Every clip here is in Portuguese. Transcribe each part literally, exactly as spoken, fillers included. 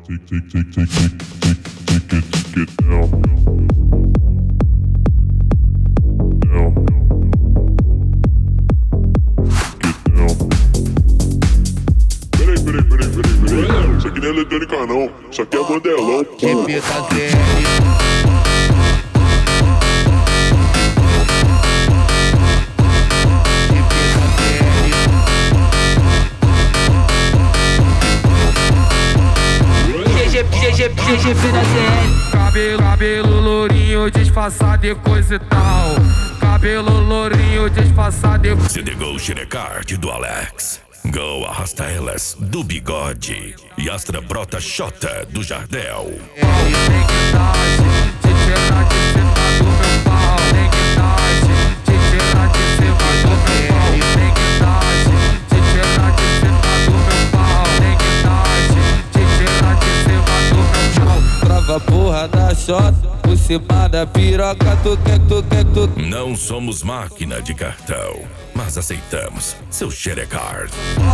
Take, take, take, take, take, take, take it, take it down. Down. Get down. Peraí, peraí, peraí, peraí, peraí. Isso aqui não é eletrônica não. Isso aqui é bandelão. Repita Z R. G G da Z R. Cabelo, cabelo lourinho disfarçado de coisa e tal. Cabelo lourinho disfarçado de... C D Go Xerecard do Alex. Go Arrasta Elas do Bigode. E Astra Brota Xota do Jardel. Tem que dar, te tirar de cima do meu pau. Tem que dar, te tirar de cima do meu pau. Tem que dar, te tirar de cima do meu pau. Tem que dar, te tirar de cima do meu pau. Trava a porra da Xota por cima da piroca. Tu quer, tu quer, tu... Não somos máquina de cartão, mas aceitamos seu Xerecard.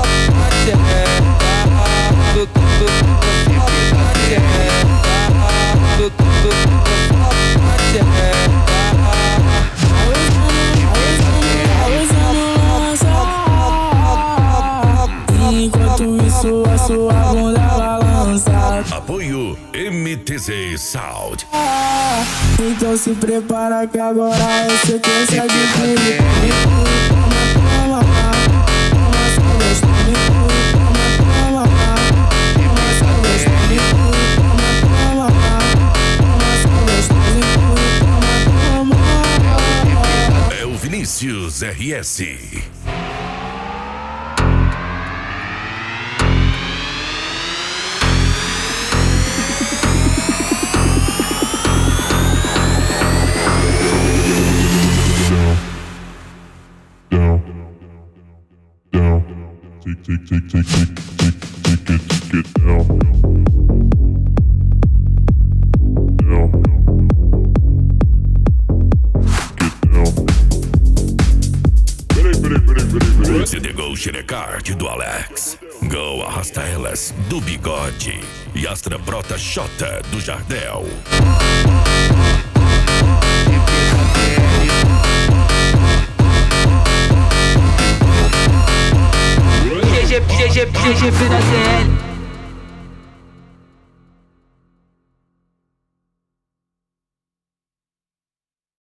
Enquanto isso a sua bunda balança. Apoio M T Z Sound. Então se prepara que agora é sequência de crime. Toma, toma, toma, só gostoso. Toma, toma, toma, só gostoso. Toma, toma, toma, só gostoso. Toma, toma. É o Vinícius R S. Take, take, take, take, take, take, take it, take it down. Down. Get down. Peraí, peraí, peraí, peraí, peraí. C D Go Xerecard do Alex. Go Arrasta Elas do Bigode. E Astra Brota Xota do Jardel. G G da Z R.